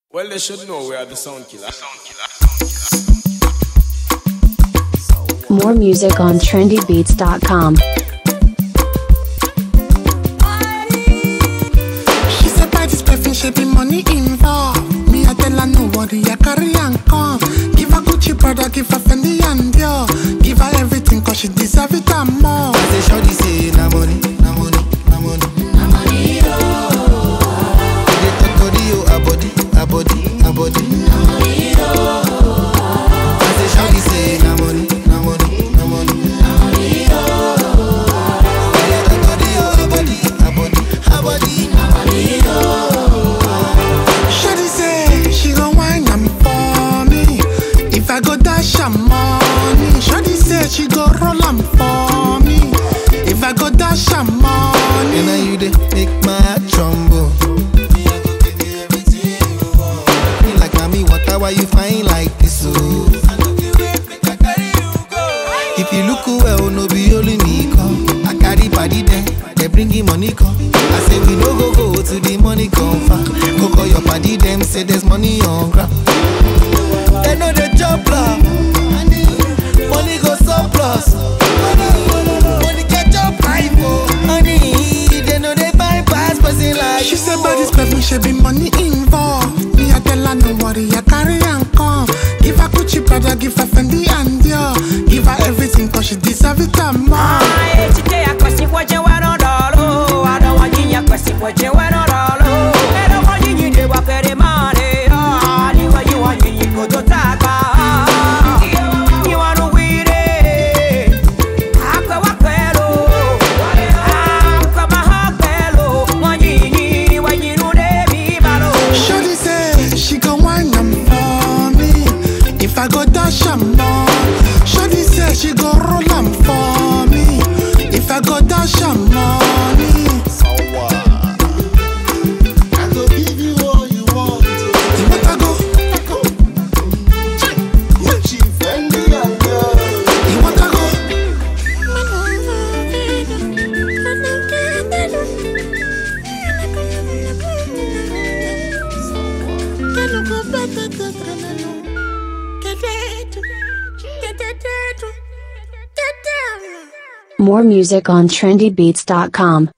Well, they should know we are the sound killer. More music on trendybeats.com. She said by this perfume she be money involved. Me I tell her no worry, I carry and come. Give her Gucci brother, give her Fendi and Dior. Give her everything cause she deserve it and more. I say shorty say na money, na money, na money, na money oh. They talk body oh, a body, a body, a body, na money oh. I say shorty say na money, na money, na money, na money oh. They talk body oh, a body, a body, a body, na money oh. Shorty say she gon' wine am for me. If I go dash her money. Shorty say she go roll am for me. If I go dash her money. And now you dey make my heart tremble. Me I go give you everything you want. Me like mommy, why you fine like this oh? I no fit wait, make I carry you go. If you look well, no be only me come. I carry body there, they bring him money come. I say we no go to the money come far. Go call your party them, say there's money on ground. They know the job plan. Money go surplus. Money catch up life oh. Honey, they know they bypass person like She said by this perfume she be money involved. Me I tell her no worry, I carry and come. Give her Gucci brother, give her Fendi and Dior. Give her everything cause she deserve it and more. Shorty say she gon' wine am for me. If I go dash her money. Shorty say she go roll am for me. If I go dash her money. I go give you all you want. You want to go? Gucci, Fendi and Dior. You want to go? More music on trendybeats.com.